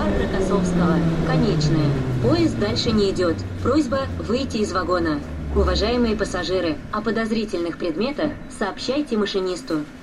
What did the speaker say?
Рокоссовского. Конечная. Поезд дальше не идет. Просьба выйти из вагона. Уважаемые пассажиры, о подозрительных предметах сообщайте машинисту.